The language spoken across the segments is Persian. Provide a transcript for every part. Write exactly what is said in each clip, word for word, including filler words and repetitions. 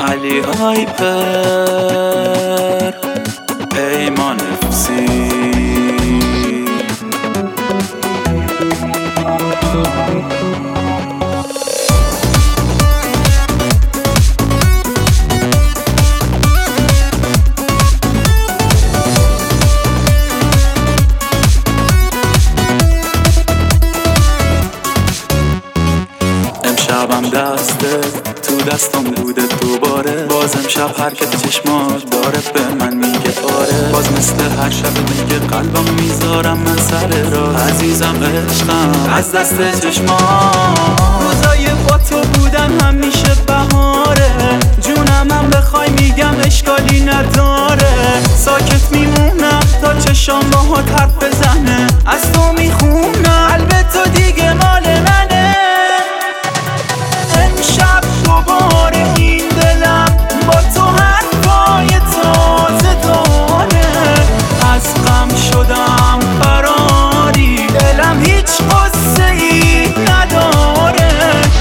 علی هایپر پیمان افسی. امشبم دستت تو دستم بوده دوباره، باز امشب حرکت چشمات داره به من میگه آره، باز مثل هر شب دیگه قلبم میذارم من سر را. عزیزم عشقم از دست چشمات، روزای با تو بودن همیشه بهاره، جونم هم بخوای میگم اشکالی نداره، ساکت میمونم تا چشام باهات حرف بزنه، از تو میخونم قلب تو دیگه مال منه. امشب دوباره این دلم با تو حرفای تازه داره، از غم شدم فراری، دلم هیچ قصه ای نداره.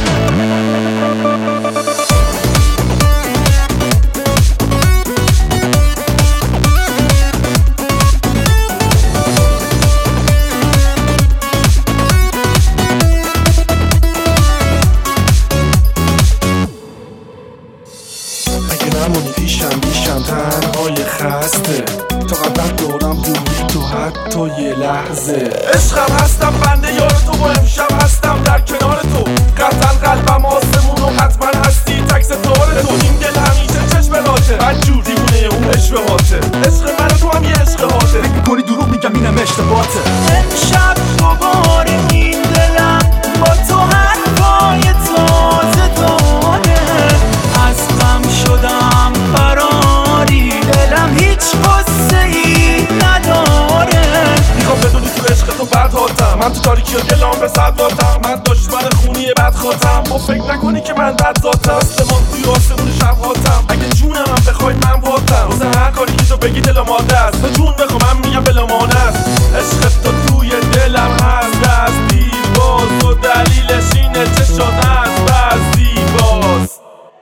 نمونی پیشم پیشم تنهای خسته، تا قبل دورم دوری تو حتی یه لحظه. عشقم هستم بنده یار تو و امشب هستم در کنار تو، قطعا قلبم آسمون و حتما هستی تک ستاره تو. این دل همیشه چشم راته، من جور دیوونه اون اشبهاته، عشق من تو هم یه عشق هاته، فکر میکنی دروغ میگم اینم اشتباهته. امشب دوباره این دلم با تو حرفای تازه داره، از غم شدم فراری، دلم هیچ قصه ای نداره. میخوام بدونی تو عشق تو بد هاتم، من تو تاریکی و دلام به صد واتم، من دشمن خونی بد خاتم، با فکر نکنی که من بد ذاتم، سمان توی آسمون شب هاتم، اگه جونم هم بخوای من واتم، واسه هر کاری که تو بگی دلم ماده است، تو جون بخوا من میگم بلامانه است. عشق تو توی دلم هست از دیرباز و دلیلش اینه چه شد از بس دیباز.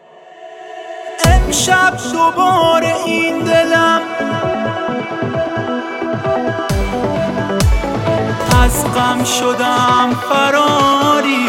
امشب دوباره این دلم از غم شدم فراری،